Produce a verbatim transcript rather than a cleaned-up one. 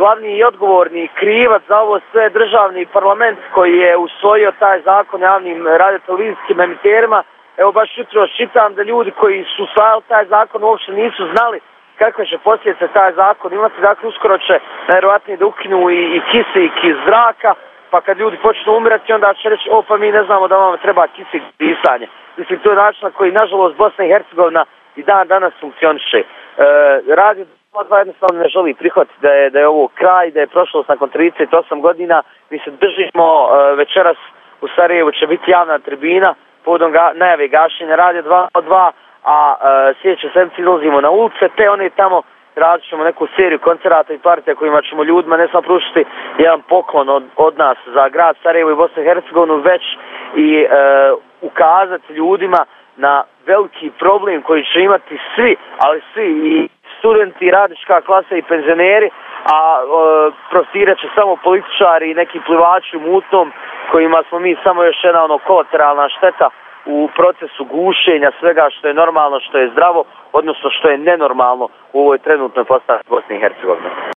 glavni i odgovorni krivac za ovo sve državni parlament koji je usvojio taj zakon o javnim radiotelevizijskim emiterima. Evo baš jutro čitam da ljudi koji su usvajali taj zakon uopšte nisu znali kakve će posljedice taj zakon imati. Dakle, uskoro će najvjerojatnije da ukinu i, i kisik iz zraka, pa kad ljudi počnu umirati onda će reći, o pa mi ne znamo da vam treba kisik disanje. Mislim, to je način na koji, nažalost, Bosna i Hercegovina i dan danas funkcioniše. E, radio dva jednostavno ne želi prihvatiti da je, da je ovo kraj, da je prošlost nakon trideset osam godina. Mi se držimo, e, večeras u Sarajevu će biti javna tribina povodom ga, najave gašenja radio dva od dva, a e, sljedeće sedmice izlazimo na ulice, te one tamo radit ćemo neku seriju koncerata i partija kojima ćemo ljudima ne samo pružiti jedan poklon od, od nas za grad Sarajevo i Bosnu i Hercegovinu, već i e, ukazati ljudima na veliki problem koji će imati svi, ali svi i studenti, radnička klasa i penzioneri, a e, profitirat će samo političari i neki plivači u mutnom kojima smo mi samo još jedna ono kolateralna šteta u procesu gušenja svega što je normalno, što je zdravo, odnosno što je nenormalno u ovoj trenutnoj postavci Bosne i Hercegovine.